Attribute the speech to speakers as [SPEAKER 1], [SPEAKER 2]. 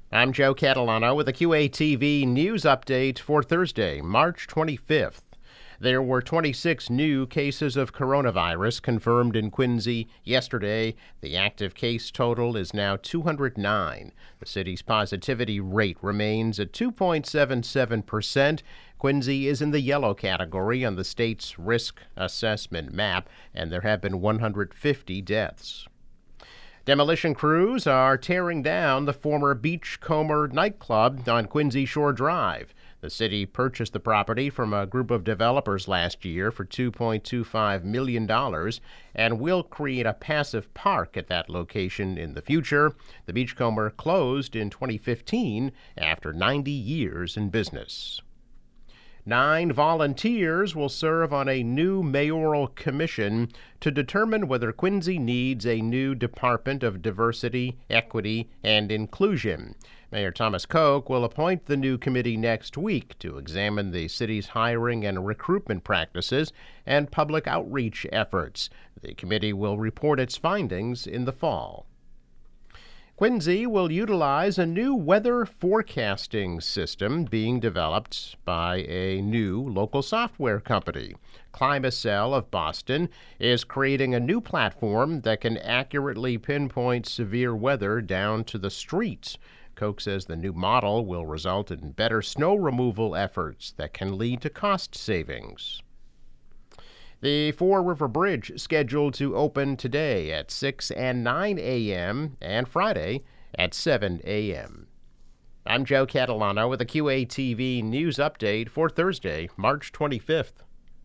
[SPEAKER 1] I'm Joe Catalano with a QATV news update for Thursday, March 25th. There were 26 new cases of coronavirus confirmed in Quincy yesterday. The active case total is now 209. The city's positivity rate remains at 2.77%. Quincy is in the yellow category on the state's risk assessment map, and there have been 150 deaths. Demolition crews are tearing down the former Beachcomber nightclub on Quincy Shore Drive. The city purchased the property from a group of developers last year for $2.25 million and will create a passive park at that location in the future. The Beachcomber closed in 2015 after 90 years in business. 9 volunteers will serve on a new mayoral commission to determine whether Quincy needs a new Department of Diversity, Equity, and Inclusion. Mayor Thomas Koch will appoint the new committee next week to examine the city's hiring and recruitment practices and public outreach efforts. The committee will report its findings in the fall. Quincy will utilize a new weather forecasting system being developed by a new local software company. Climacell of Boston is creating a new platform that can accurately pinpoint severe weather down to the streets. Koch says the new model will result in better snow removal efforts that can lead to cost savings. The Fore River Bridge scheduled to open today at 6 and 9 a.m. and Friday at 7 a.m. I'm Joe Catalano with a QATV news update for Thursday, March 25th.